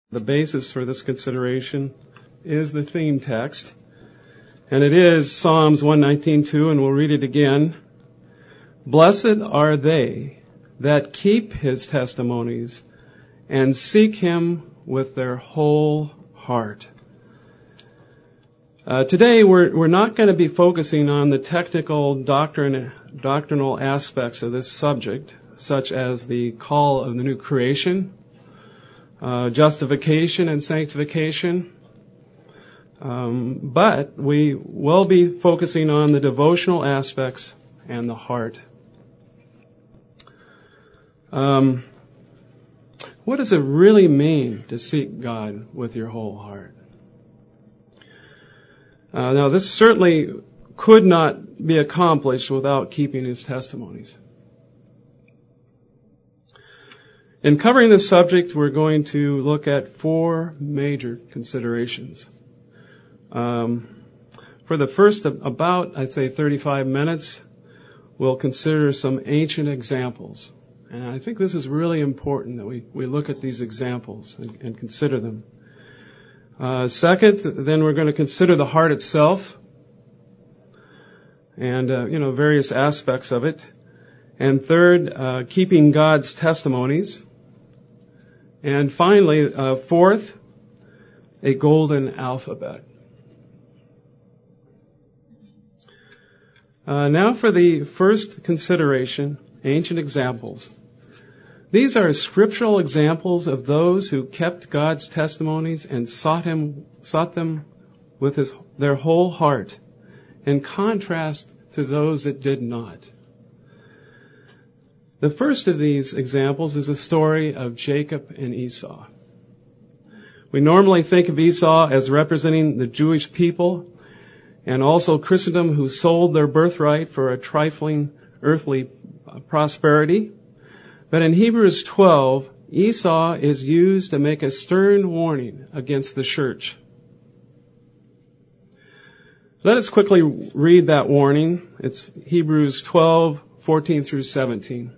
The basis for this consideration is the theme text, and it is Psalms 119:2, and we'll read it again. Blessed are they that keep his testimonies and seek him with their whole heart. Today we're not going to be focusing on the technical doctrinal aspects of this subject, such as the call of the new creation, justification and sanctification, but we will be focusing on the devotional aspects and the heart. What does it really mean to seek God with your whole heart? Now, this certainly could not be accomplished without keeping his testimonies. In covering this subject, we're going to look at four major considerations. For the first about, I'd say, 35 minutes, we'll consider some ancient examples. And I think this is really important that we look at these examples and consider them. Second, then we're going to consider the heart itself and, various aspects of it. And third, keeping God's testimonies. And finally, fourth, a golden alphabet. Now for the first consideration, ancient examples. These are scriptural examples of those who kept God's testimonies and sought them with their whole heart, in contrast to those that did not. The first of these examples is the story of Jacob and Esau. We normally think of Esau as representing the Jewish people and also Christendom, who sold their birthright for a trifling earthly prosperity. But in Hebrews 12, Esau is used to make a stern warning against the church. Let us quickly read that warning. It's Hebrews 12:14 through 17.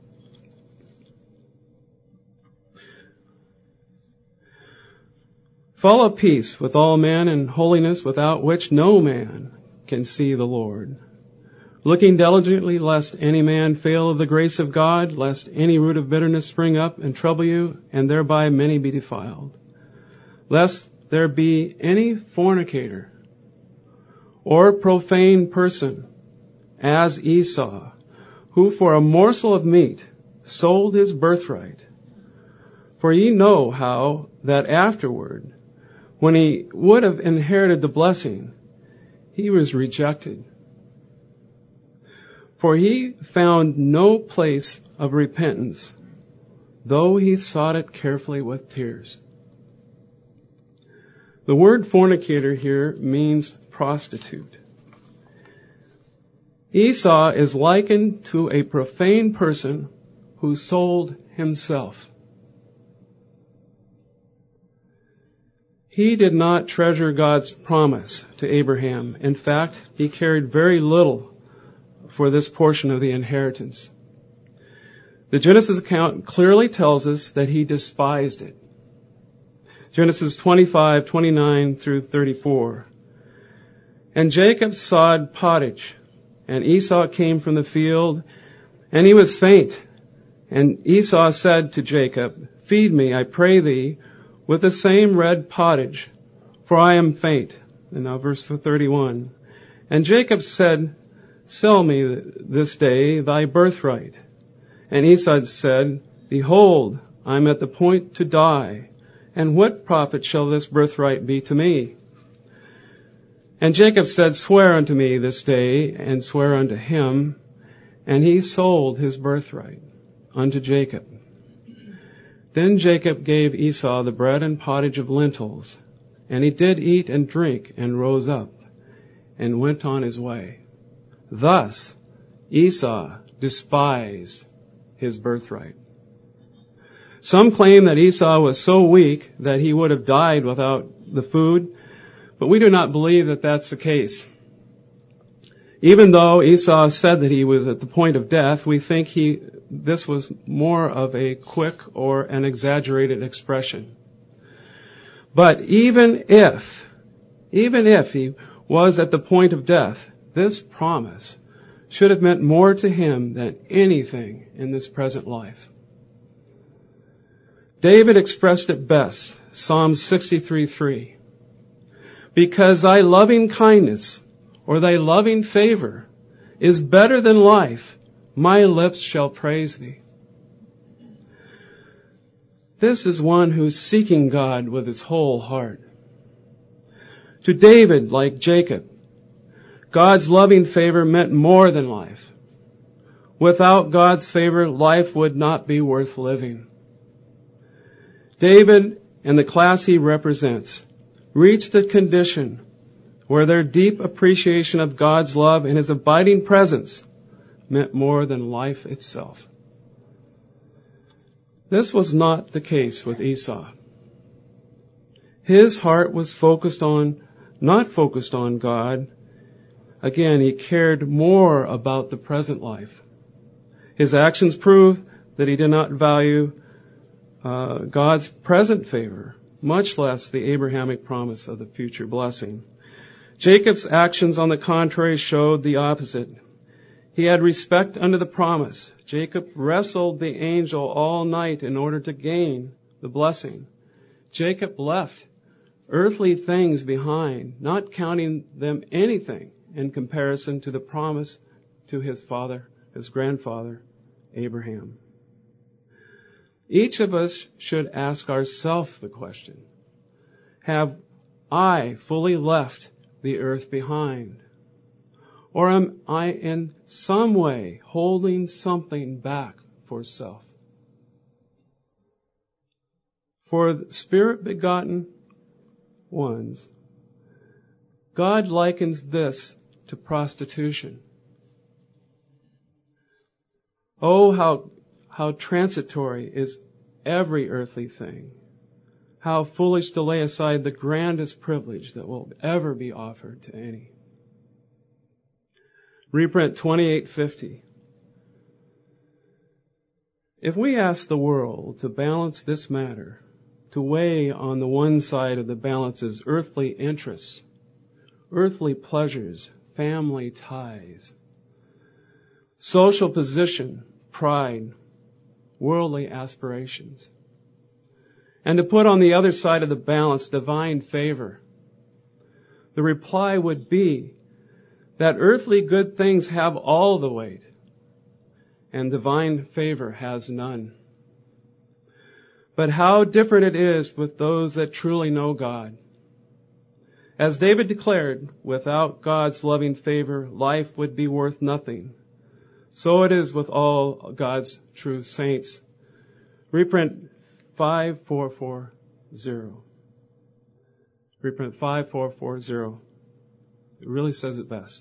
Follow peace with all men and holiness, without which no man can see the Lord. Looking diligently, lest any man fail of the grace of God, lest any root of bitterness spring up and trouble you, and thereby many be defiled. Lest there be any fornicator or profane person, as Esau, who for a morsel of meat sold his birthright. For ye know how that afterward, when he would have inherited the blessing, he was rejected. For he found no place of repentance, though he sought it carefully with tears. The word fornicator here means prostitute. Esau is likened to a profane person who sold himself. He did not treasure God's promise to Abraham. In fact, he cared very little for this portion of the inheritance. The Genesis account clearly tells us that he despised it. Genesis 25:29 through 34. And Jacob sawed pottage, and Esau came from the field, and he was faint. And Esau said to Jacob, Feed me, I pray thee, with the same red pottage, for I am faint. And now verse 31. And Jacob said, Sell me this day thy birthright. And Esau said, Behold, I am at the point to die, and what profit shall this birthright be to me? And Jacob said, Swear unto me this day, and swear unto him. And he sold his birthright unto Jacob. Then Jacob gave Esau the bread and pottage of lentils, and he did eat and drink, and rose up, and went on his way. Thus Esau despised his birthright. Some claim that Esau was so weak that he would have died without the food, but we do not believe that that's the case. Even though Esau said that he was at the point of death, we think this was more of a quick or an exaggerated expression. But even if he was at the point of death, this promise should have meant more to him than anything in this present life. David expressed it best, Psalm 63:3. Because thy loving kindness or thy loving favor is better than life, my lips shall praise thee. This is one who's seeking God with his whole heart. To David, like Jacob, God's loving favor meant more than life. Without God's favor, life would not be worth living. David and the class he represents reached the condition where their deep appreciation of God's love and his abiding presence meant more than life itself. This was not the case with Esau. His heart was not focused on God. Again, he cared more about the present life. His actions prove that he did not value God's present favor, much less the Abrahamic promise of the future blessing. Jacob's actions, on the contrary, showed the opposite. He had respect unto the promise. Jacob wrestled the angel all night in order to gain the blessing. Jacob left earthly things behind, not counting them anything in comparison to the promise to his grandfather, Abraham. Each of us should ask ourselves the question, have I fully left the earth behind? Or am I in some way holding something back for self? For Spirit-begotten ones, God likens this to prostitution. Oh, how transitory is every earthly thing. How foolish to lay aside the grandest privilege that will ever be offered to any. Reprint 2850. If we ask the world to balance this matter, to weigh on the one side of the balances earthly interests, earthly pleasures, family ties, social position, pride, worldly aspirations, and to put on the other side of the balance divine favor, the reply would be that earthly good things have all the weight and divine favor has none. But how different it is with those that truly know God. As David declared, without God's loving favor, life would be worth nothing. So it is with all God's true saints. Reprint 5440. Reprint 5440. It really says it best.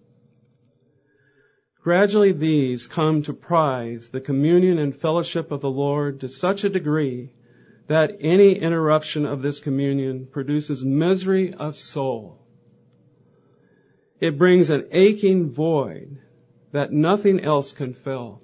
Gradually these come to prize the communion and fellowship of the Lord to such a degree that any interruption of this communion produces misery of soul. It brings an aching void that nothing else can fill.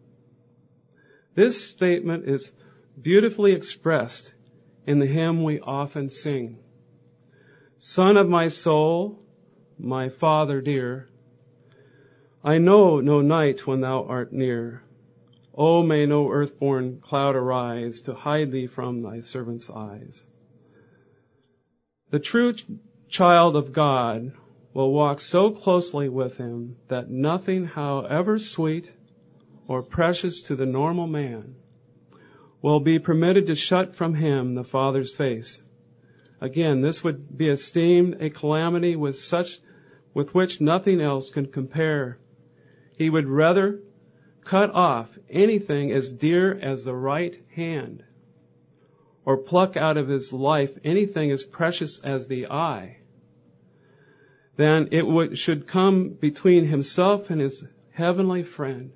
This statement is beautifully expressed in the hymn we often sing. Son of my soul, my Father dear, I know no night when thou art near. Oh, may no earth-born cloud arise to hide thee from thy servant's eyes. The true child of God will walk so closely with him that nothing, however sweet or precious to the normal man, will be permitted to shut from him the Father's face. Again, this would be esteemed a calamity with which nothing else can compare. He would rather cut off anything as dear as the right hand, or pluck out of his life anything as precious as the eye, than it should come between himself and his heavenly friend,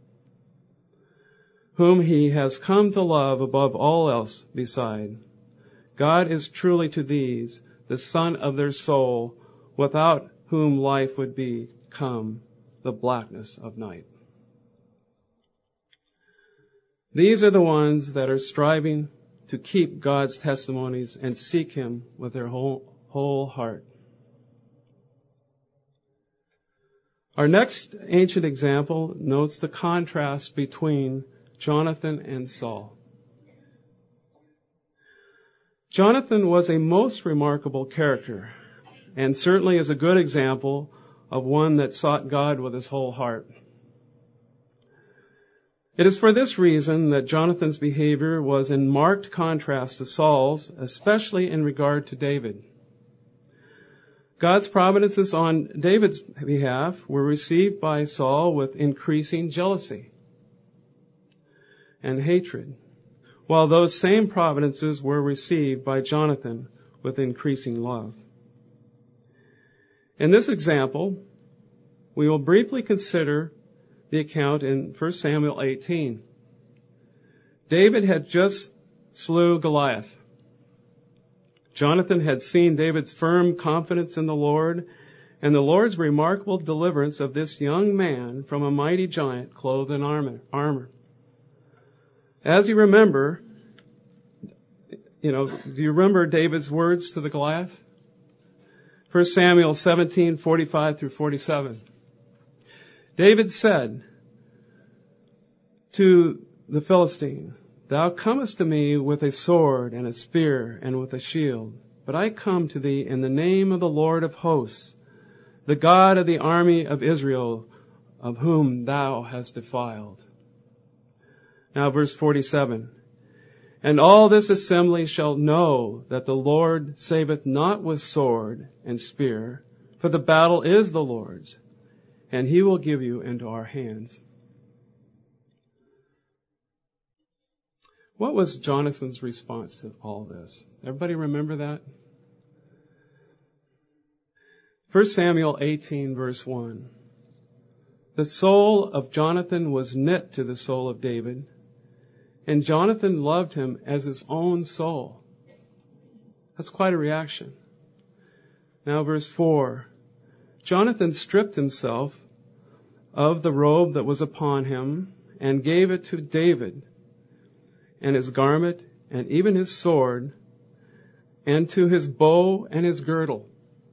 whom he has come to love above all else beside. God is truly to these the sun of their soul, without whom life would become the blackness of night. These are the ones that are striving to keep God's testimonies and seek Him with their whole heart. Our next ancient example notes the contrast between Jonathan and Saul. Jonathan was a most remarkable character, and certainly is a good example of one that sought God with his whole heart. It is for this reason that Jonathan's behavior was in marked contrast to Saul's, especially in regard to David. God's providences on David's behalf were received by Saul with increasing jealousy and hatred, while those same providences were received by Jonathan with increasing love. In this example, we will briefly consider the account in 1 Samuel 18. David had just slew Goliath. Jonathan had seen David's firm confidence in the Lord and the Lord's remarkable deliverance of this young man from a mighty giant clothed in armor. As you remember, do you remember David's words to the Goliath? 1 Samuel 17:45 through 47. David said to the Philistine, "Thou comest to me with a sword and a spear and with a shield, but I come to thee in the name of the Lord of hosts, the God of the army of Israel, of whom thou hast defiled." Now verse 47. "And all this assembly shall know that the Lord saveth not with sword and spear, for the battle is the Lord's, and He will give you into our hands." What was Jonathan's response to all this? Everybody remember that? 1 Samuel 18, verse 1. "The soul of Jonathan was knit to the soul of David, and Jonathan loved him as his own soul." That's quite a reaction. Now verse 4. "Jonathan stripped himself of the robe that was upon him and gave it to David, and his garment and even his sword, and to his bow and his girdle."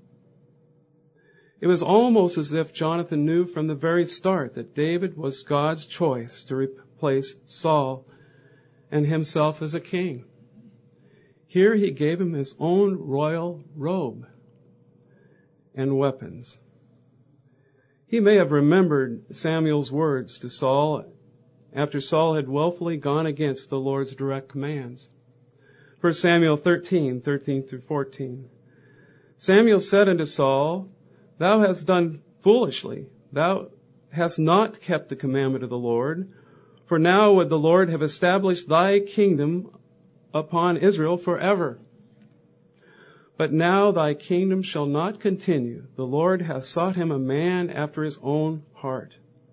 It was almost as if Jonathan knew from the very start that David was God's choice to replace Saul and himself as a king. Here he gave him his own royal robe and weapons. He may have remembered Samuel's words to Saul after Saul had willfully gone against the Lord's direct commands. 1 Samuel 13 through 14. "Samuel said unto Saul, Thou hast done foolishly. Thou hast not kept the commandment of the Lord. For now would the Lord have established thy kingdom upon Israel forever. But now thy kingdom shall not continue. The Lord hath sought him a man after his own heart."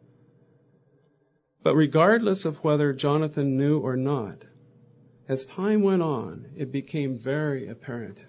But regardless of whether Jonathan knew or not, as time went on, it became very apparent.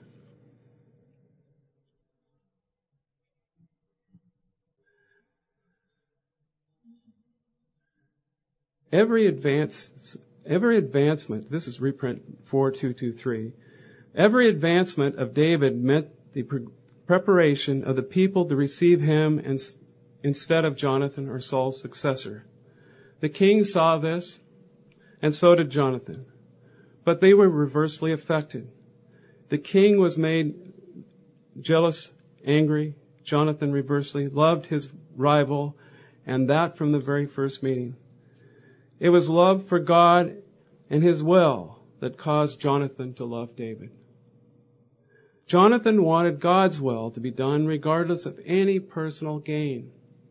Every advancement, this is reprint 4223, every advancement of David meant the preparation of the people to receive him instead of Jonathan or Saul's successor. The king saw this, and so did Jonathan. But they were reversely affected. The king was made jealous, angry. Jonathan reversely loved his rival, and that from the very first meeting. It was love for God and His will that caused Jonathan to love David. Jonathan wanted God's will to be done regardless of any personal gain.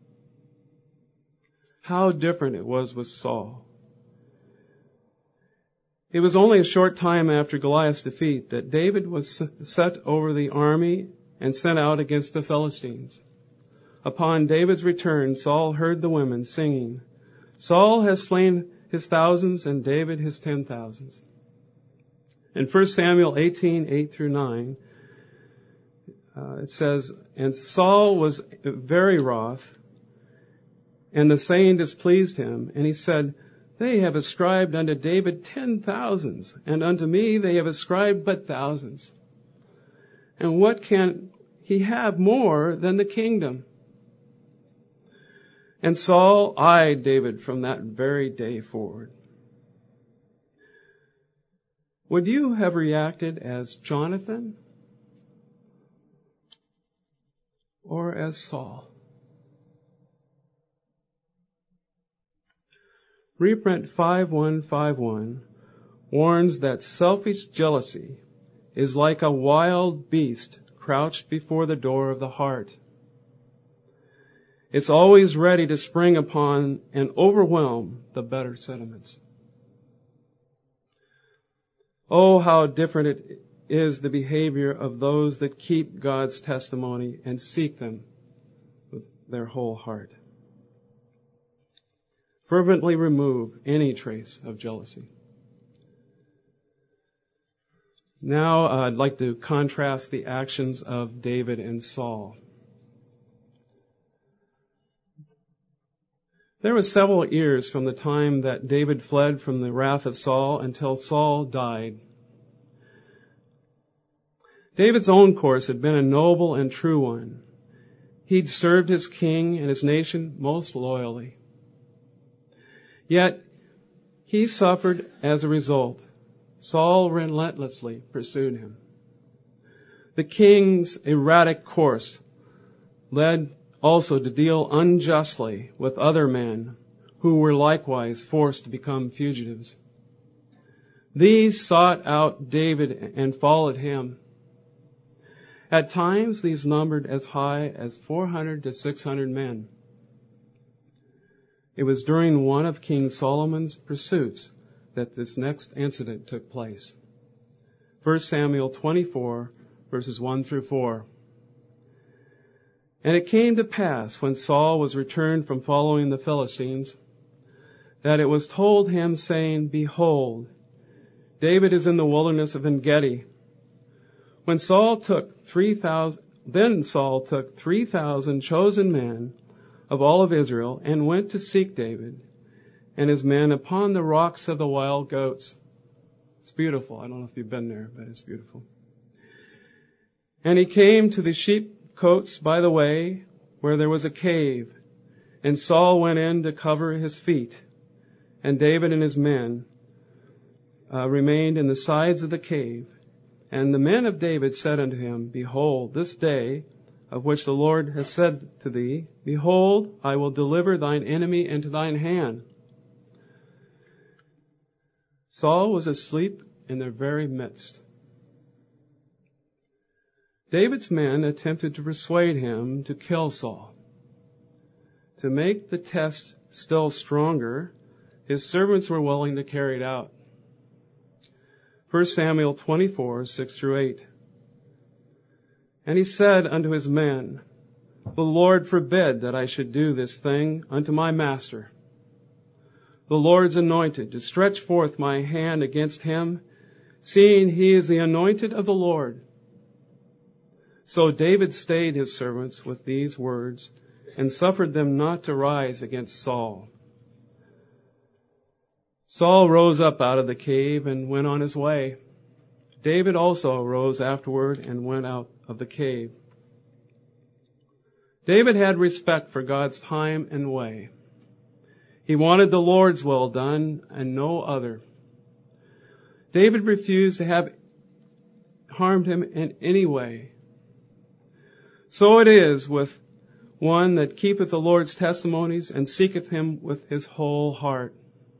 How different it was with Saul. It was only a short time after Goliath's defeat that David was set over the army and sent out against the Philistines. Upon David's return, Saul heard the women singing, "Saul has slain his thousands and David his 10,000s." In 1 Samuel 18:8 through 9, it says, "And Saul was very wroth, and the saying displeased him. And he said, They have ascribed unto David 10,000s, and unto me they have ascribed but thousands. And what can he have more than the kingdom? And Saul eyed David from that very day forward. Would you have reacted as Jonathan or as Saul? Reprint 5151 warns that selfish jealousy is like a wild beast crouched before the door of the heart. It's always ready to spring upon and overwhelm the better sentiments. Oh, how different it is the behavior of those that keep God's testimony and seek them with their whole heart. Fervently remove any trace of jealousy. Now I'd like to contrast the actions of David and Saul. There were several years from the time that David fled from the wrath of Saul until Saul died. David's own course had been a noble and true one. He'd served his king and his nation most loyally. Yet he suffered as a result. Saul relentlessly pursued him. The king's erratic course led also to deal unjustly with other men who were likewise forced to become fugitives. These sought out David and followed him. At times, these numbered as high as 400 to 600 men. It was during one of King Solomon's pursuits that this next incident took place. 1 Samuel 24, verses 1 through 4. And it came to pass, when Saul was returned from following the Philistines, that it was told him, saying, Behold, David is in the wilderness of En-gedi. Then Saul took 3,000 chosen men of all of Israel, and went to seek David and his men upon the rocks of the wild goats. It's beautiful. I don't know if you've been there, but it's beautiful. And he came to the sheepcotes by the way, where there was a cave, and Saul went in to cover his feet, and David and his men remained in the sides of the cave. And the men of David said unto him, Behold, this day of which the Lord has said to thee, Behold, I will deliver thine enemy into thine hand. Saul was asleep in their very midst. David's men attempted to persuade him to kill Saul. To make the test still stronger, his servants were willing to carry it out. 1 Samuel 24, 6 through 8. And he said unto his men, The Lord forbid that I should do this thing unto my master, the Lord's anointed, to stretch forth my hand against him, seeing he is the anointed of the Lord. So David stayed his servants with these words, and suffered them not to rise against Saul. Saul rose up out of the cave and went on his way. David also rose afterward and went out of the cave. David had respect for God's time and way. He wanted the Lord's will done and no other. David refused to have harmed him in any way. So it is with one that keepeth the Lord's testimonies and seeketh him with his whole heart.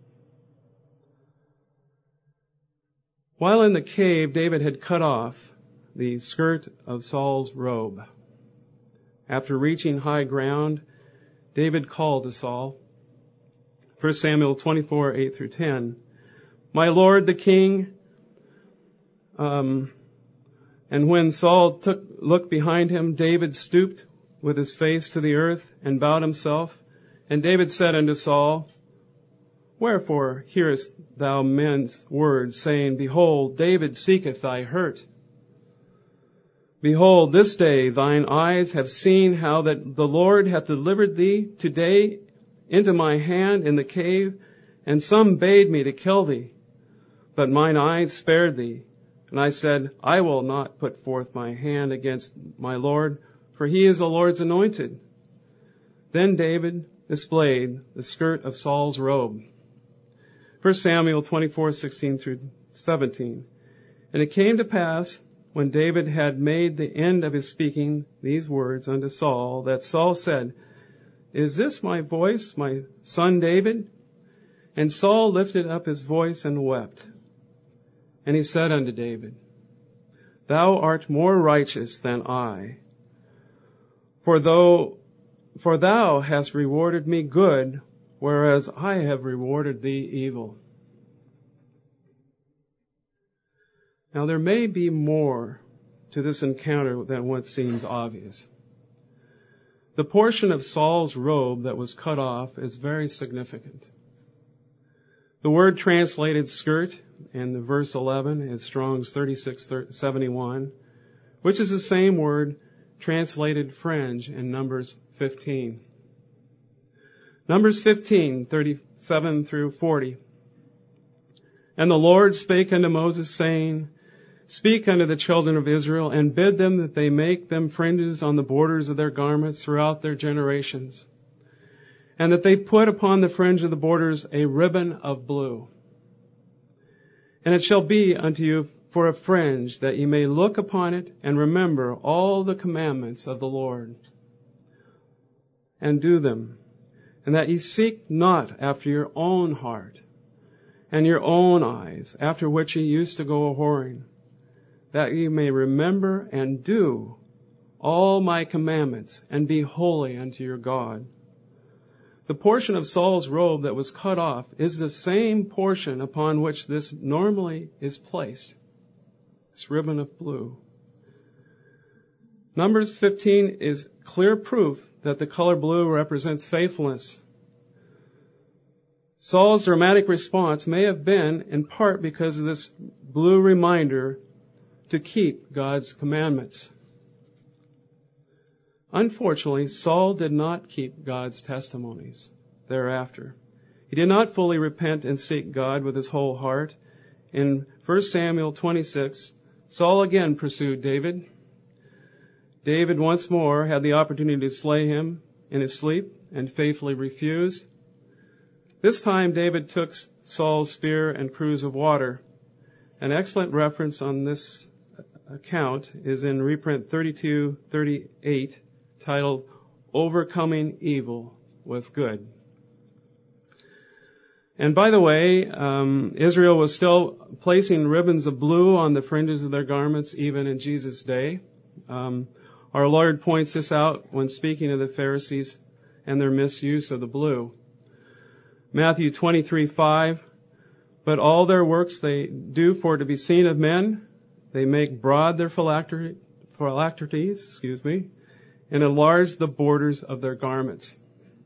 While in the cave, David had cut off the skirt of Saul's robe. After reaching high ground, David called to Saul. 1 Samuel 24, 8 through 10. My lord the king. And when Saul looked behind him, David stooped with his face to the earth and bowed himself. And David said unto Saul, Wherefore hearest thou men's words, saying, Behold, David seeketh thy hurt? Behold, this day thine eyes have seen how that the Lord hath delivered thee today into my hand in the cave, And some bade me to kill thee, but mine eyes spared thee. And I said, I will not put forth my hand against my Lord, for he is the Lord's anointed. Then David displayed the skirt of Saul's robe. 1 Samuel 24:16 through 17. And it came to pass, when David had made the end of his speaking these words unto Saul, that Saul said, Is this my voice, my son David? And Saul lifted up his voice and wept. And he said unto David, Thou art more righteous than I, for thou hast rewarded me good, whereas I have rewarded thee evil. Now there may be more to this encounter than what seems obvious. The portion of Saul's robe that was cut off is very significant. The word translated skirt in the verse 11 is Strong's 3671, which is the same word translated fringe in Numbers 15. Numbers 15, 37 through 40. And the Lord spake unto Moses, saying, Speak unto the children of Israel, and bid them that they make them fringes on the borders of their garments throughout their generations, and that they put upon the fringe of the borders a ribbon of blue. And it shall be unto you for a fringe, that ye may look upon it, and remember all the commandments of the Lord, and do them, and that ye seek not after your own heart, and your own eyes, after which ye used to go a-whoring, that ye may remember and do all my commandments, and be holy unto your God. The portion of Saul's robe that was cut off is the same portion upon which this normally is placed, this ribbon of blue. Numbers 15 is clear proof that the color blue represents faithfulness. Saul's dramatic response may have been in part because of this blue reminder to keep God's commandments. Unfortunately, Saul did not keep God's testimonies thereafter. He did not fully repent and seek God with his whole heart. In 1 Samuel 26, Saul again pursued David. David once more had the opportunity to slay him in his sleep and faithfully refused. This time David took Saul's spear and cruse of water. An excellent reference on this account is in reprint 3238, titled Overcoming Evil with Good. And by the way, Israel was still placing ribbons of blue on the fringes of their garments even in Jesus' day. Our Lord points this out when speaking of the Pharisees and their misuse of the blue. Matthew 23:5, But all their works they do for to be seen of men, they make broad their phylacteries, and enlarge the borders of their garments.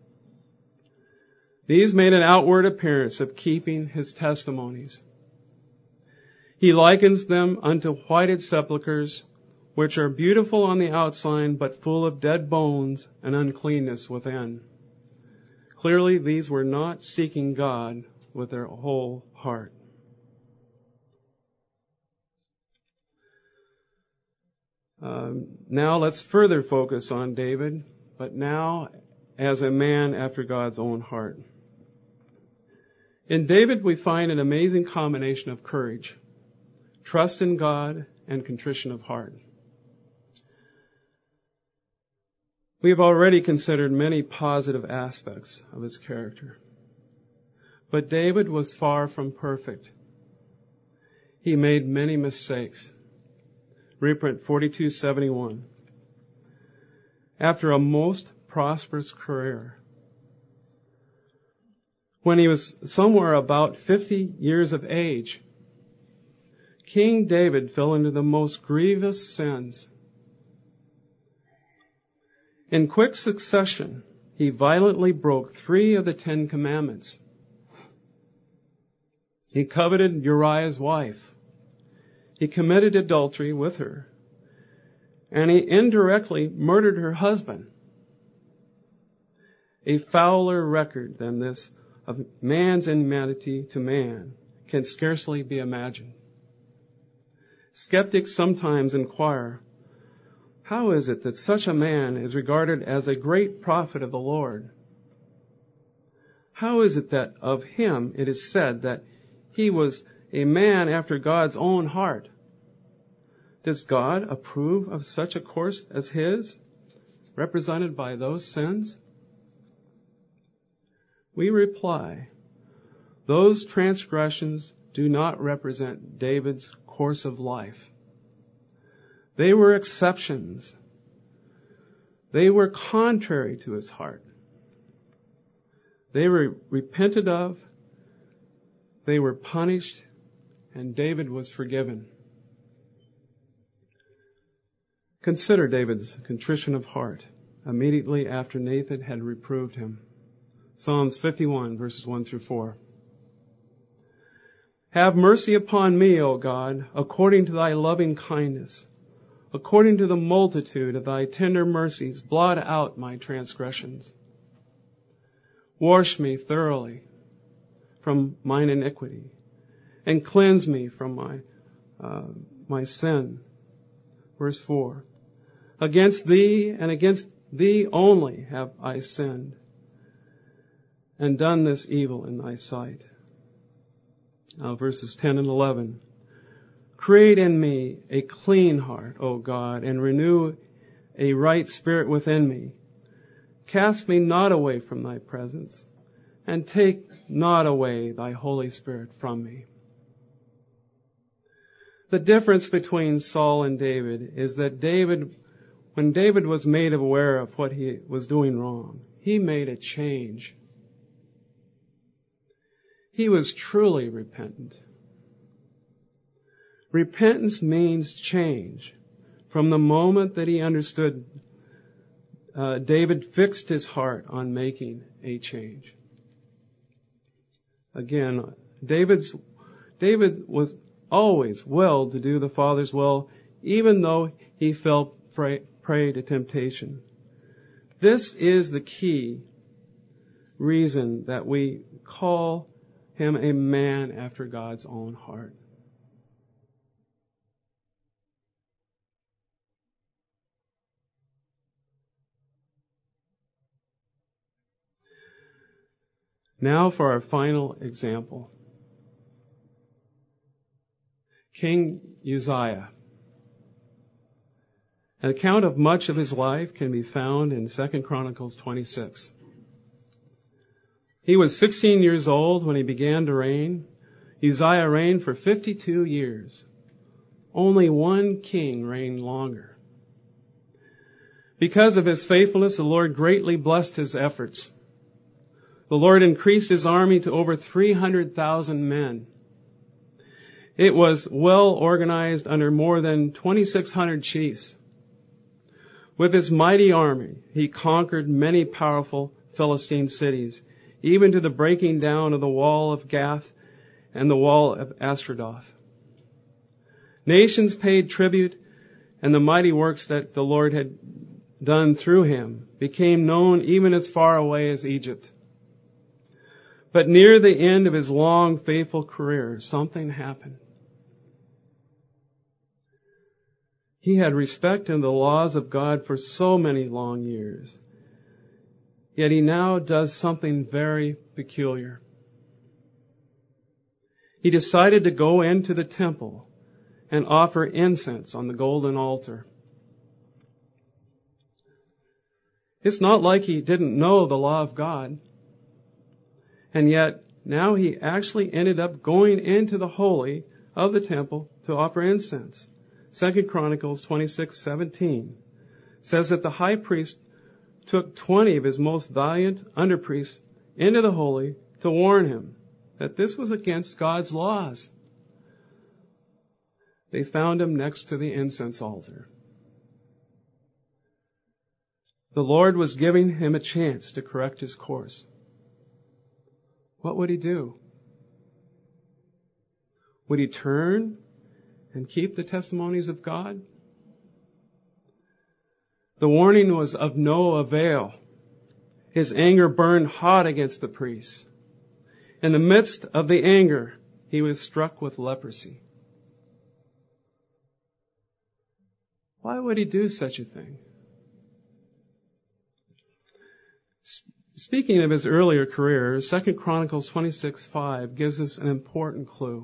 These made an outward appearance of keeping his testimonies. He likens them unto whited sepulchres, which are beautiful on the outside, but full of dead bones and uncleanness within. Clearly, these were not seeking God with their whole heart. Now let's further focus on David, but now as a man after God's own heart. In David, we find an amazing combination of courage, trust in God, and contrition of heart. We have already considered many positive aspects of his character. But David was far from perfect. He made many mistakes. Reprint 4271. After a most prosperous career, when he was somewhere about 50 years of age, King David fell into the most grievous sins. In quick succession, he violently broke 3 of the 10 commandments. He coveted Uriah's wife. He committed adultery with her. And he indirectly murdered her husband. A fouler record than this of man's inhumanity to man can scarcely be imagined. Skeptics sometimes inquire, how is it that such a man is regarded as a great prophet of the Lord? How is it that of him it is said that he was a man after God's own heart? Does God approve of such a course as his, represented by those sins? We reply, those transgressions do not represent David's course of life. They were exceptions. They were contrary to his heart. They were repented of, they were punished, and David was forgiven. Consider David's contrition of heart immediately after Nathan had reproved him. Psalms 51, verses 1 through 4. Have mercy upon me, O God, according to thy loving kindness. According to the multitude of thy tender mercies, blot out my transgressions. Wash me thoroughly from mine iniquity, and cleanse me from my sin. Verse 4. Against thee and against thee only have I sinned, and done this evil in thy sight. Verses 10 and 11. Create in me a clean heart, O God, and renew a right spirit within me. Cast me not away from thy presence, and take not away thy Holy Spirit from me. The difference between Saul and David is that when David was made aware of what he was doing wrong, he made a change. He was truly repentant. Repentance means change. From the moment that he understood, David fixed his heart on making a change. Again, David was always willed to do the Father's will, even though he fell prey to temptation. This is the key reason that we call him a man after God's own heart. Now for our final example. King Uzziah. An account of much of his life can be found in 2 Chronicles 26. He was 16 years old when he began to reign. Uzziah reigned for 52 years. Only one king reigned longer. Because of his faithfulness, the Lord greatly blessed his efforts. The Lord increased his army to over 300,000 men. It was well organized under more than 2,600 chiefs. With his mighty army, he conquered many powerful Philistine cities, even to the breaking down of the wall of Gath and the wall of Ashtaroth. Nations paid tribute, and the mighty works that the Lord had done through him became known even as far away as Egypt. But near the end of his long, faithful career, something happened. He had respected the laws of God for so many long years. Yet he now does something very peculiar. He decided to go into the temple and offer incense on the golden altar. It's not like he didn't know the law of God. And yet, now he actually ended up going into the holy of the temple to offer incense. 2 Chronicles 26:17 says that the high priest took 20 of his most valiant underpriests into the holy to warn him that this was against God's laws. They found him next to the incense altar. The Lord was giving him a chance to correct his course. What would he do? Would he turn and keep the testimonies of God? The warning was of no avail. His anger burned hot against the priests. In the midst of the anger, he was struck with leprosy. Why would he do such a thing? Speaking of his earlier career, 2 Chronicles 26:5 gives us an important clue.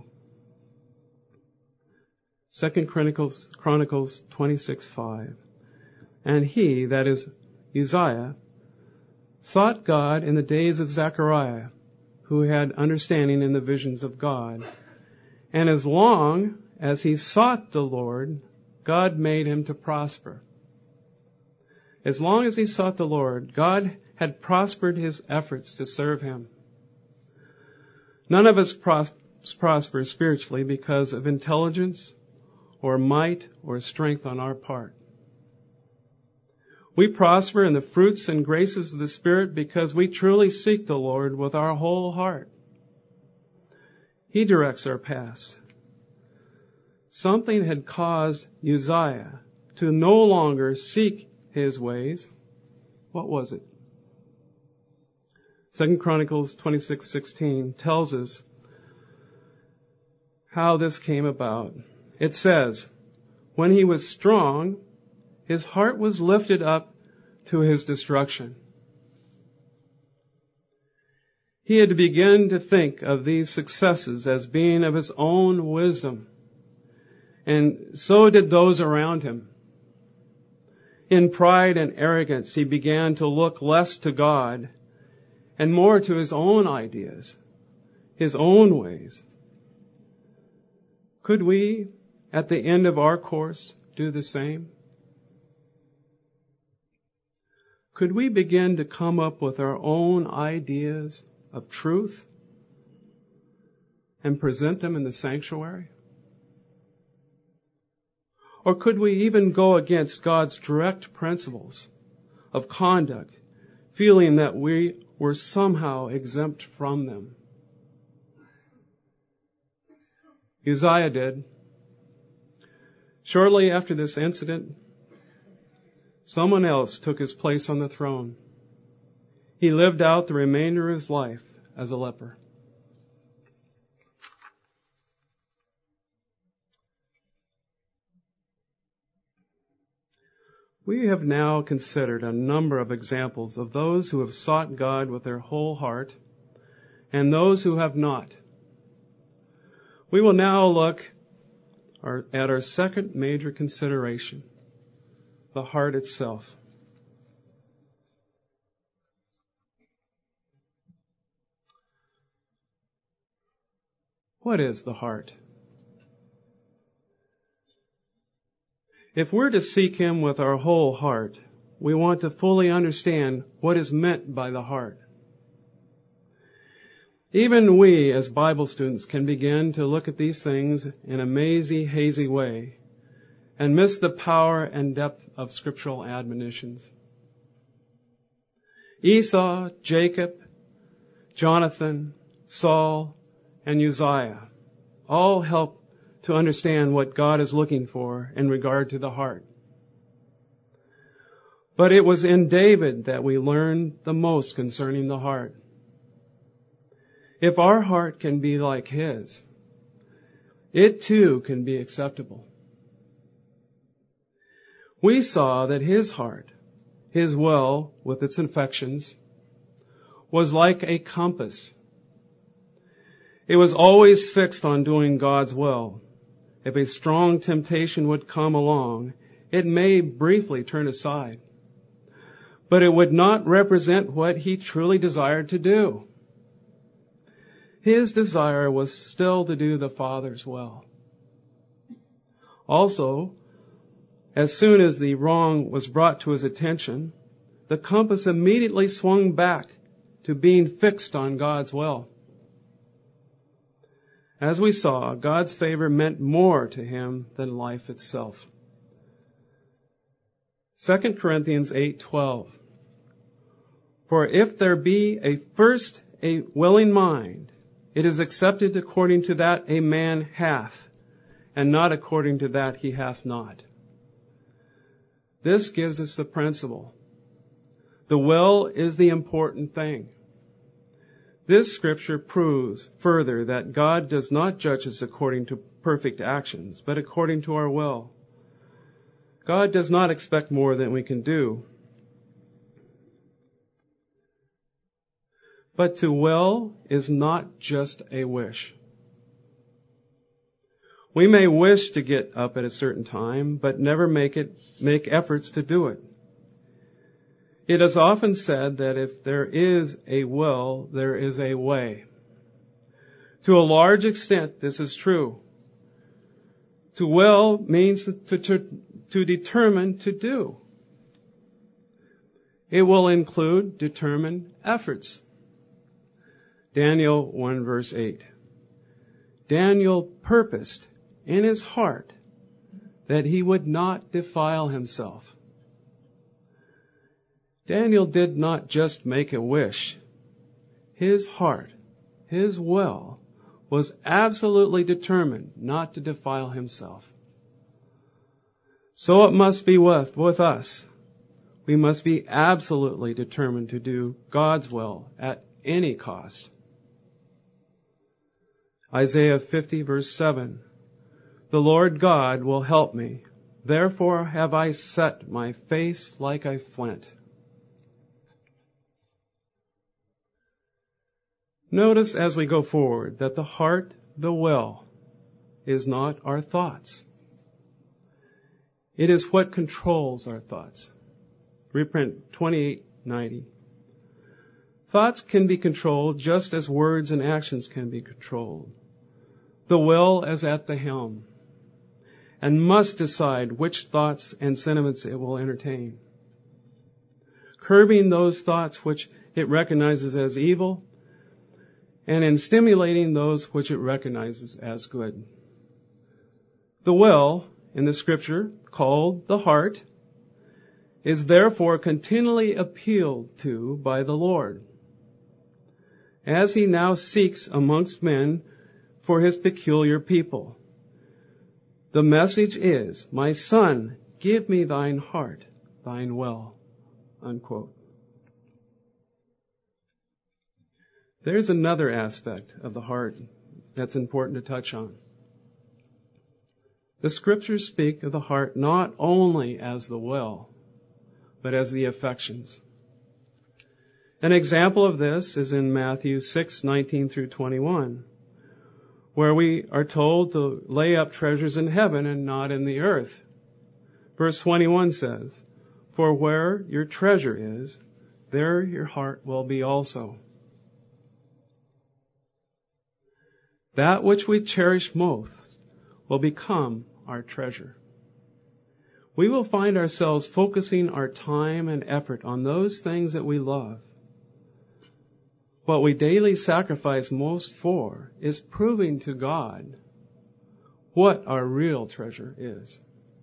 2 Chronicles 26:5. And he, that is Uzziah, sought God in the days of Zechariah, who had understanding in the visions of God. And as long as he sought the Lord, God made him to prosper. As long as he sought the Lord, God had prospered his efforts to serve him. None of us prosper spiritually because of intelligence or might or strength on our part. We prosper in the fruits and graces of the Spirit because we truly seek the Lord with our whole heart. He directs our paths. Something had caused Uzziah to no longer seek his ways. What was it? 2 Chronicles 26:16 tells us how this came about. It says, when he was strong, his heart was lifted up to his destruction. He had begun to think of these successes as being of his own wisdom, and so did those around him. In pride and arrogance, he began to look less to God and more to his own ideas, his own ways. Could we, at the end of our course, do the same? Could we begin to come up with our own ideas of truth and present them in the sanctuary? Or could we even go against God's direct principles of conduct, feeling that we were somehow exempt from them? Uzziah did. Shortly after this incident, someone else took his place on the throne. He lived out the remainder of his life as a leper. We have now considered a number of examples of those who have sought God with their whole heart and those who have not. We will now look at our second major consideration, the heart itself. What is the heart? If we're to seek Him with our whole heart, we want to fully understand what is meant by the heart. Even we, as Bible students, can begin to look at these things in a mazy, hazy way and miss the power and depth of scriptural admonitions. Esau, Jacob, Jonathan, Saul, and Uzziah all help to understand what God is looking for in regard to the heart. But it was in David that we learned the most concerning the heart. If our heart can be like his, it too can be acceptable. We saw that his heart, his will with its affections, was like a compass. It was always fixed on doing God's will. If a strong temptation would come along, it may briefly turn aside, but it would not represent what he truly desired to do. His desire was still to do the Father's will. Also, as soon as the wrong was brought to his attention, the compass immediately swung back to being fixed on God's will. As we saw, God's favor meant more to him than life itself. 2 Corinthians 8:12. For if there be first a willing mind, it is accepted according to that a man hath, and not according to that he hath not. This gives us the principle. The will is the important thing. This scripture proves further that God does not judge us according to perfect actions, but according to our will. God does not expect more than we can do. But to will is not just a wish. We may wish to get up at a certain time, but never make efforts to do it. It is often said that if there is a will, there is a way. To a large extent, this is true. To will means to determine to do. It will include determined efforts. Daniel 1 verse 8. Daniel purposed in his heart that he would not defile himself. Daniel did not just make a wish. His heart, his will, was absolutely determined not to defile himself. So it must be with us. We must be absolutely determined to do God's will at any cost. Isaiah 50 verse 7. The Lord God will help me. Therefore have I set my face like a flint. Notice as we go forward that the heart, the will, is not our thoughts. It is what controls our thoughts. Reprint 28:90. Thoughts can be controlled just as words and actions can be controlled. The will is at the helm and must decide which thoughts and sentiments it will entertain. Curbing those thoughts which it recognizes as evil and in stimulating those which it recognizes as good. The will, in the scripture called the heart, is therefore continually appealed to by the Lord, as he now seeks amongst men for his peculiar people. The message is, my son, give me thine heart, thine will. Unquote. There's another aspect of the heart that's important to touch on. The scriptures speak of the heart not only as the will, but as the affections. An example of this is in Matthew 6:19 through 21, where we are told to lay up treasures in heaven and not in the earth. Verse 21 says, for where your treasure is, there your heart will be also. That which we cherish most will become our treasure. We will find ourselves focusing our time and effort on those things that we love. What we daily sacrifice most for is proving to God what our real treasure is.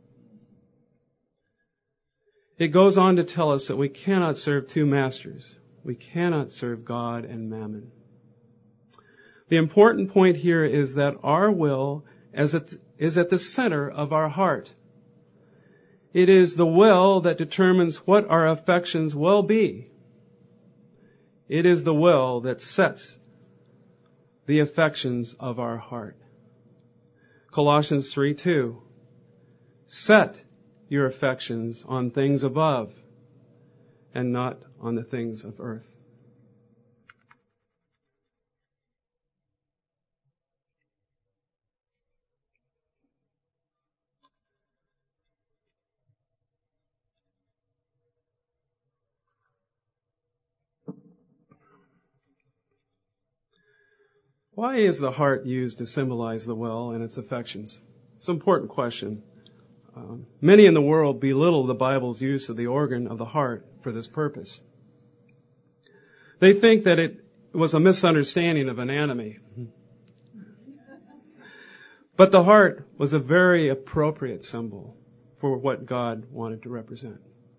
It goes on to tell us that we cannot serve two masters. We cannot serve God and mammon. The important point here is that our will is at the center of our heart. It is the will that determines what our affections will be. It is the will that sets the affections of our heart. Colossians 3:2. Set your affections on things above and not on the things of earth. Why is the heart used to symbolize the will and its affections? It's an important question. Many in the world belittle the Bible's use of the organ of the heart for this purpose. They think that it was a misunderstanding of anatomy. But the heart was a very appropriate symbol for what God wanted to represent.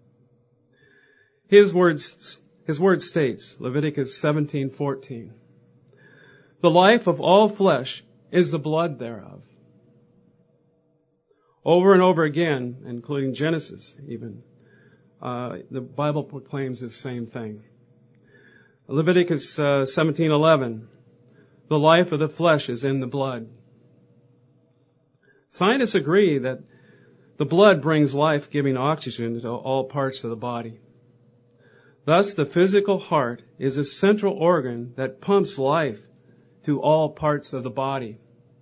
His word states, Leviticus 17:14, the life of all flesh is the blood thereof. Over and over again, including Genesis even, the Bible proclaims the same thing. Leviticus 17:11. The life of the flesh is in the blood. Scientists agree that the blood brings life-giving oxygen to all parts of the body. Thus, the physical heart is a central organ that pumps life to all parts of the body.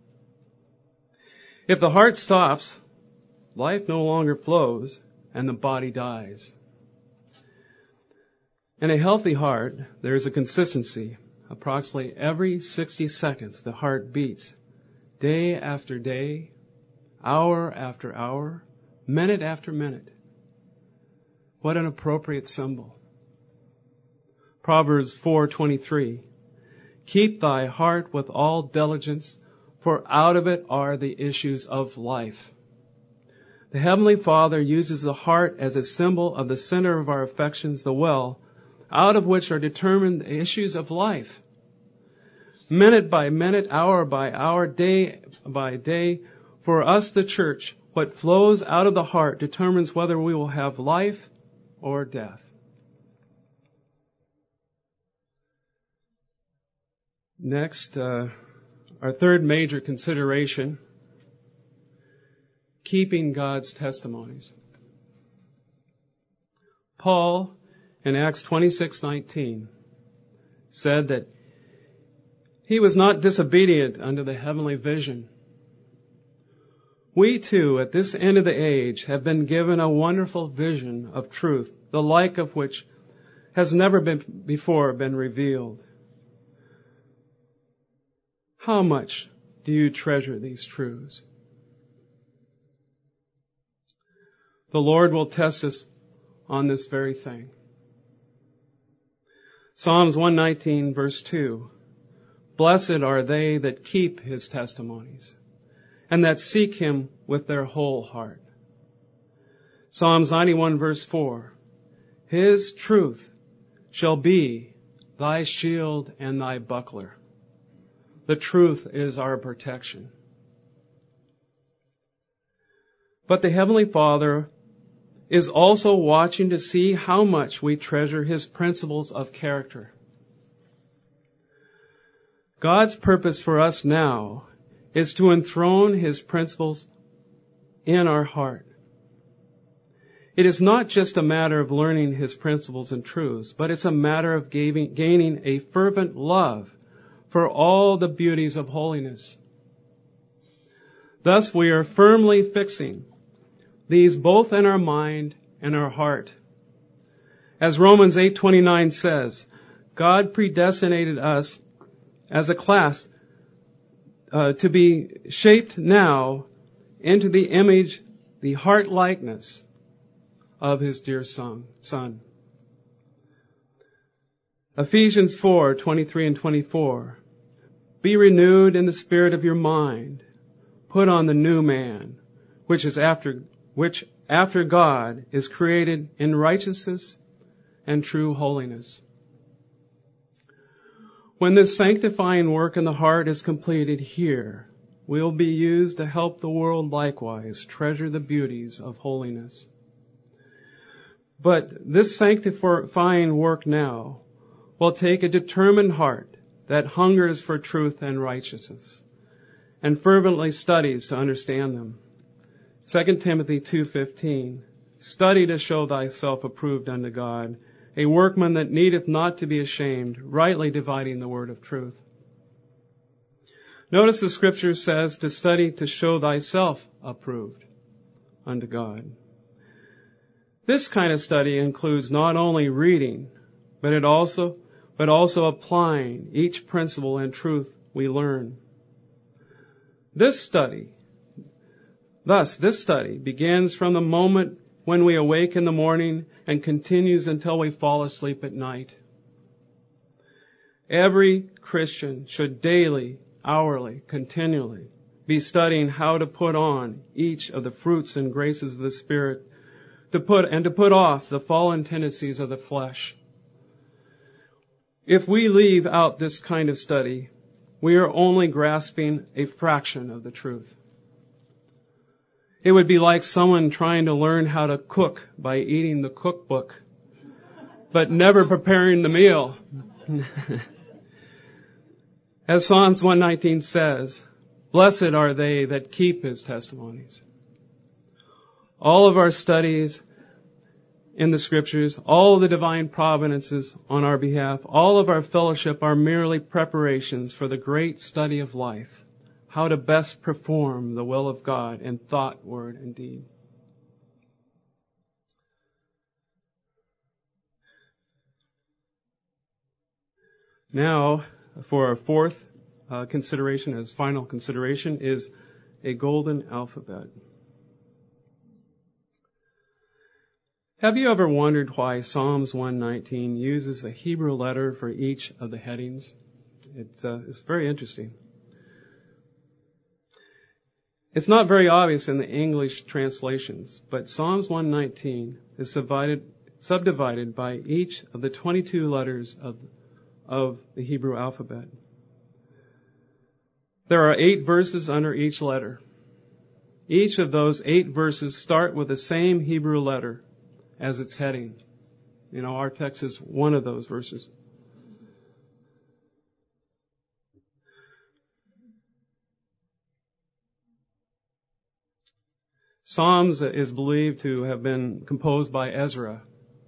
If the heart stops, life no longer flows and the body dies. In a healthy heart, there is a consistency. Approximately every 60 seconds, the heart beats day after day, hour after hour, minute after minute. What an appropriate symbol. Proverbs 4:23. Keep thy heart with all diligence, for out of it are the issues of life. The Heavenly Father uses the heart as a symbol of the center of our affections, the well, out of which are determined the issues of life. Minute by minute, hour by hour, day by day, for us, the church, what flows out of the heart determines whether we will have life or death. Next, our third major consideration, keeping God's testimonies. Paul, in Acts 26:19, said that he was not disobedient unto the heavenly vision. We too, at this end of the age, have been given a wonderful vision of truth, the like of which has never before been revealed. How much do you treasure these truths? The Lord will test us on this very thing. Psalms 119, verse 2. Blessed are they that keep His testimonies, and that seek Him with their whole heart. Psalms 91, verse 4. His truth shall be thy shield and thy buckler. The truth is our protection. But the Heavenly Father is also watching to see how much we treasure His principles of character. God's purpose for us now is to enthrone His principles in our heart. It is not just a matter of learning His principles and truths, but it's a matter of gaining a fervent love for all the beauties of holiness. Thus we are firmly fixing these both in our mind and our heart. As Romans 8:29 says, God predestinated us as a class to be shaped now into the image, the heart likeness of His dear Son. Ephesians 4:23 and 24. Be renewed in the spirit of your mind. Put on the new man, which after God is created in righteousness and true holiness. When this sanctifying work in the heart is completed here, we will be used to help the world likewise treasure the beauties of holiness. But this sanctifying work now will take a determined heart that hungers for truth and righteousness and fervently studies to understand them. 2 Timothy 2:15, study to show thyself approved unto God, a workman that needeth not to be ashamed, rightly dividing the word of truth. Notice the scripture says to study to show thyself approved unto God. This kind of study includes not only reading, but also applying each principle and truth we learn. This study begins from the moment when we awake in the morning and continues until we fall asleep at night. Every Christian should daily, hourly, continually be studying how to put on each of the fruits and graces of the Spirit, to put off the fallen tendencies of the flesh. If we leave out this kind of study, we are only grasping a fraction of the truth. It would be like someone trying to learn how to cook by eating the cookbook, but never preparing the meal. As Psalms 119 says, blessed are they that keep his testimonies. All of our studies in the scriptures, all of the divine providences on our behalf, all of our fellowship are merely preparations for the great study of life, how to best perform the will of God in thought, word, and deed. Now, for our fourth consideration, as final consideration, is a golden alphabet. Have you ever wondered why Psalms 119 uses a Hebrew letter for each of the headings? It's very interesting. It's not very obvious in the English translations, but Psalms 119 is subdivided by each of the 22 letters of the Hebrew alphabet. There are 8 verses under each letter. Each of those 8 verses start with the same Hebrew letter as its heading. You know, our text is one of those verses. Psalms is believed to have been composed by Ezra.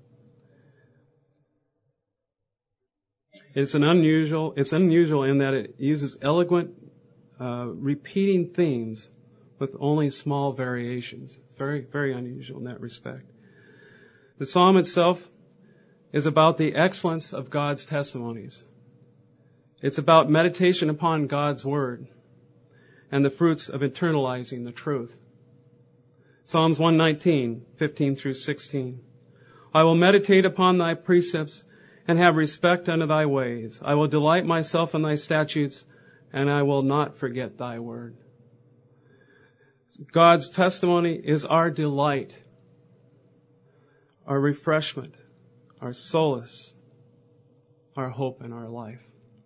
It's unusual in that it uses eloquent, repeating themes with only small variations. It's very, very unusual in that respect. The psalm itself is about the excellence of God's testimonies. It's about meditation upon God's word and the fruits of internalizing the truth. Psalms 119, 15 through 16. I will meditate upon thy precepts and have respect unto thy ways. I will delight myself in thy statutes, and I will not forget thy word. God's testimony is our delight, our refreshment, our solace, our hope in our life.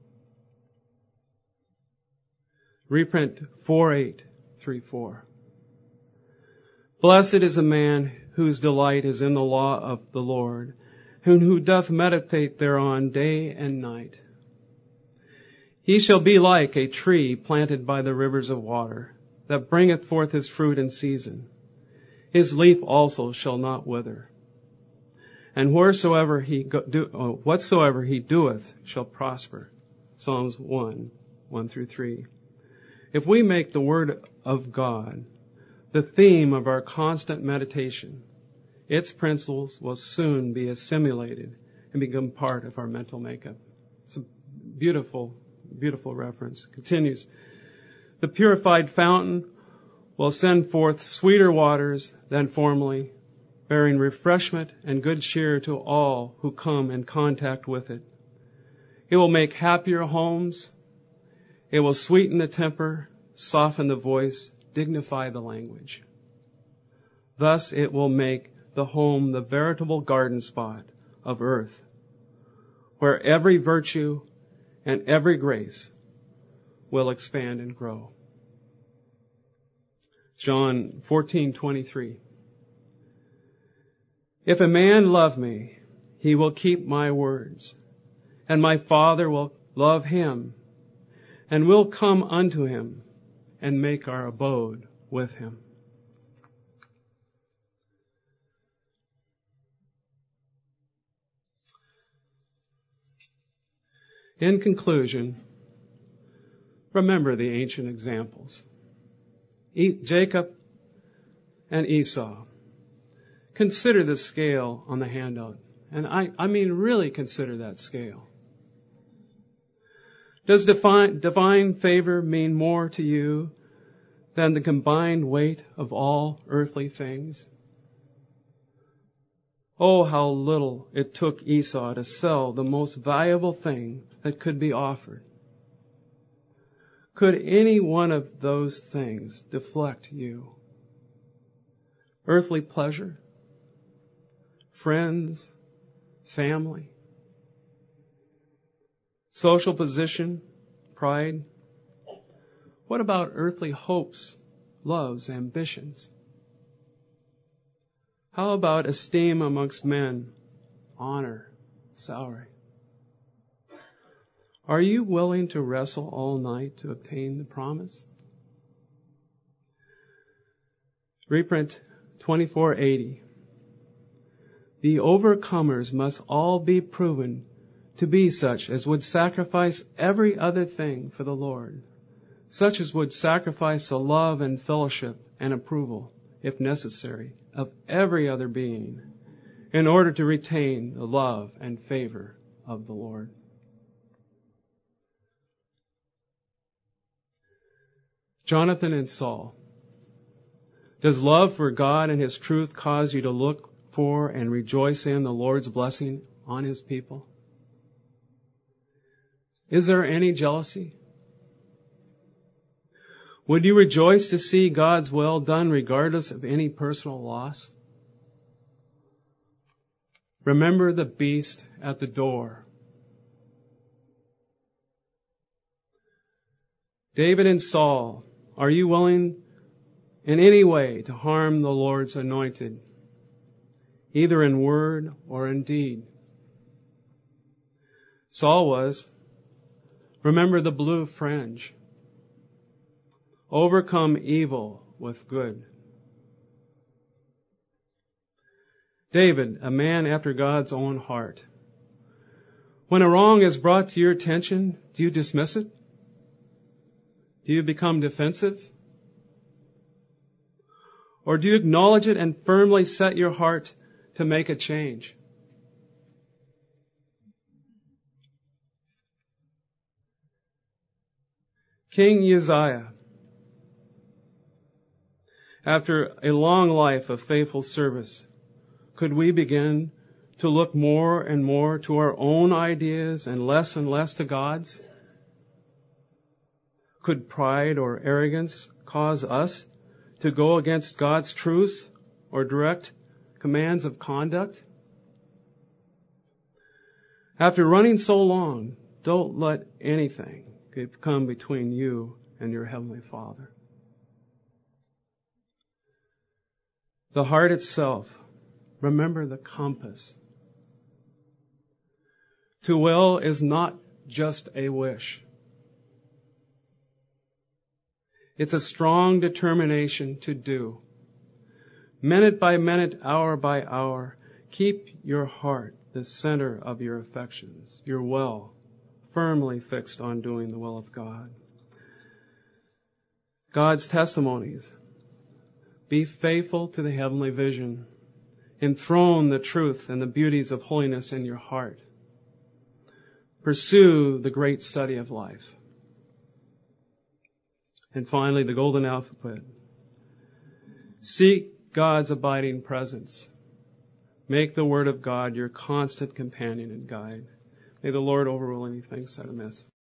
Reprint 4:8-3:4. Blessed is the man whose delight is in the law of the Lord, and who doth meditate thereon day and night. He shall be like a tree planted by the rivers of water, that bringeth forth his fruit in season. His leaf also shall not wither. And whatsoever he doeth shall prosper. Psalms 1:1-3. If we make the word of God the theme of our constant meditation, its principles will soon be assimilated and become part of our mental makeup. It's a beautiful, beautiful reference. Continues. The purified fountain will send forth sweeter waters than formerly, bearing refreshment and good cheer to all who come in contact with it. It will make happier homes. It will sweeten the temper, soften the voice, dignify the language. Thus it will make the home the veritable garden spot of earth, where every virtue and every grace will expand and grow. John 14:23. If a man love me, he will keep my words, and my Father will love him, and will come unto him, and make our abode with him. In conclusion, remember the ancient examples. Jacob and Esau. Consider the scale on the handout. And I mean really consider that scale. Does divine favor mean more to you than the combined weight of all earthly things? Oh, how little it took Esau to sell the most valuable thing that could be offered. Could any one of those things deflect you? Earthly pleasure? Friends? Family? Social position? Pride? What about earthly hopes, loves, ambitions? How about esteem amongst men, honor, salary? Are you willing to wrestle all night to obtain the promise? Reprint 2480. The overcomers must all be proven to be such as would sacrifice every other thing for the Lord, such as would sacrifice the love and fellowship and approval, if necessary, of every other being, in order to retain the love and favor of the Lord. Jonathan and Saul. Does love for God and His truth cause you to look for and rejoice in the Lord's blessing on His people? Is there any jealousy? Would you rejoice to see God's will done regardless of any personal loss? Remember the beast at the door. David and Saul, are you willing in any way to harm the Lord's anointed, either in word or in deed? Saul was. Remember the blue fringe. Overcome evil with good. David, a man after God's own heart. When a wrong is brought to your attention, do you dismiss it? Do you become defensive? Or do you acknowledge it and firmly set your heart to make a change? King Uzziah, after a long life of faithful service, could we begin to look more and more to our own ideas and less to God's? Could pride or arrogance cause us to go against God's truth or direct commands of conduct? After running so long, don't let anything come between you and your Heavenly Father. The heart itself, remember the compass. To will is not just a wish. It's a strong determination to do. Minute by minute, hour by hour, keep your heart the center of your affections, your will, firmly fixed on doing the will of God. God's testimonies. Be faithful to the heavenly vision. Enthrone the truth and the beauties of holiness in your heart. Pursue the great study of life. And finally, the golden alphabet. Seek God's abiding presence. Make the Word of God your constant companion and guide. May the Lord overrule anything said amiss.